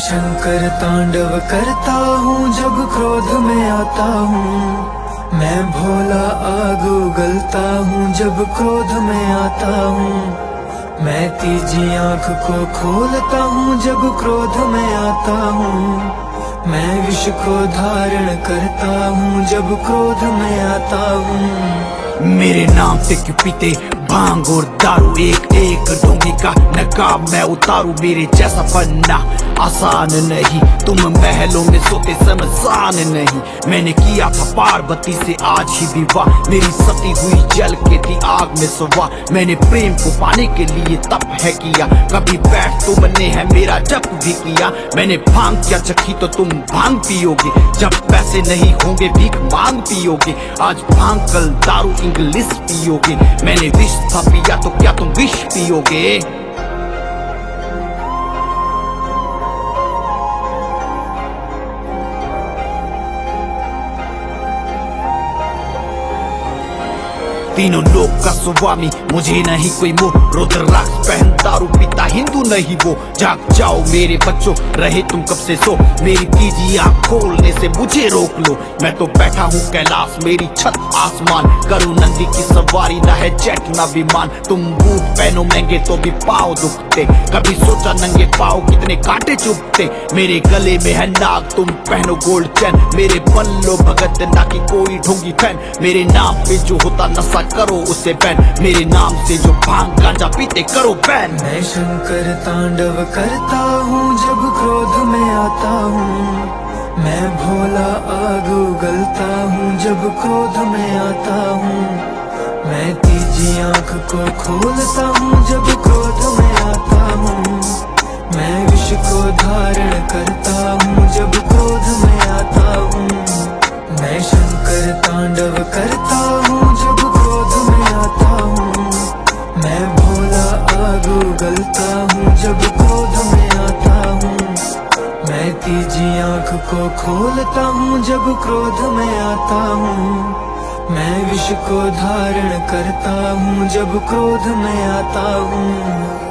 शंकर तांडव करता हूँ जब क्रोध में आता हूँ। मैं भोला आग उगलता हूँ जब क्रोध में आता हूँ। मैं तीजी आंख को खोलता हूँ जब क्रोध में आता हूँ। मैं विष को धारण करता हूँ जब क्रोध में आता हूँ। मेरे नाम से क्यों पीते भांग और दारू, एक एक ढोंगी का नकाब मैं उतारू। मेरे जैसा बनना आसान नहीं, तुम महलों में सोते शमशान नहीं। मैंने किया था पार्वती से आज ही विवाह, मेरी सती हुई जल के थी आग में सवा। मैंने प्रेम को पाने के लिए तप है किया, कभी बैठ तुमने है मेरा जप भी किया। मैंने भांग क्या चखी तो तुम भांग पियोगे, जब पैसे नहीं होंगे भीख मांग पियोगे। आज भांग कल दारू इंग्लिश पियोगे। मैंने विष था पिया तो क्या तुम विष पियोगे। तीनों लोक का स्वामी मुझे नहीं कोई मोह, रुद्राक्ष पहन दारू पीता हिंदू नहीं वो। जाग जाओ मेरे बच्चों, रहे तुम कब से सो, मेरी तीजी आंख खोलने से मुझे रोक लो। मैं तो बैठा हूँ कैलाश, मेरी छत आसमान। करो नंदी की सवारी, ना है जेट ना विमान। तुम बूट पहनो महंगे तो भी पाँव दुखते, कभी सोचा नंगे पाँव कितने कांटे चुभते। मेरे गले में है नाग, तुम पहनो गोल्ड चैन। मेरे बल्लो भगत ना कि कोई ढोंगी फैन। मेरे नाम पे जो होता नशा करो उसे बैन, मेरे नाम से जो भांग गांजा पीते करो बैन। मैं शंकर तांडव करता हूँ जब क्रोध में आता हूँ। मैं भोला आग उगलता हूँ जब क्रोध में आता हूँ। मैं तीजी आंख को खोलता हूँ जब क्रोध में आता हूँ। मैं विष को धारण करता हूँ जब क्रोध में आता हूँ। मैं शंकर तांडव करता हूँ जब क्रोध में आता हूँ। मैं भोला आग उगलता हूँ जब क्रोध में आता हूँ। मैं तीजी आंख को खोलता हूँ जब क्रोध में आता हूँ। मैं विष को धारण करता हूँ जब क्रोध में आता हूँ।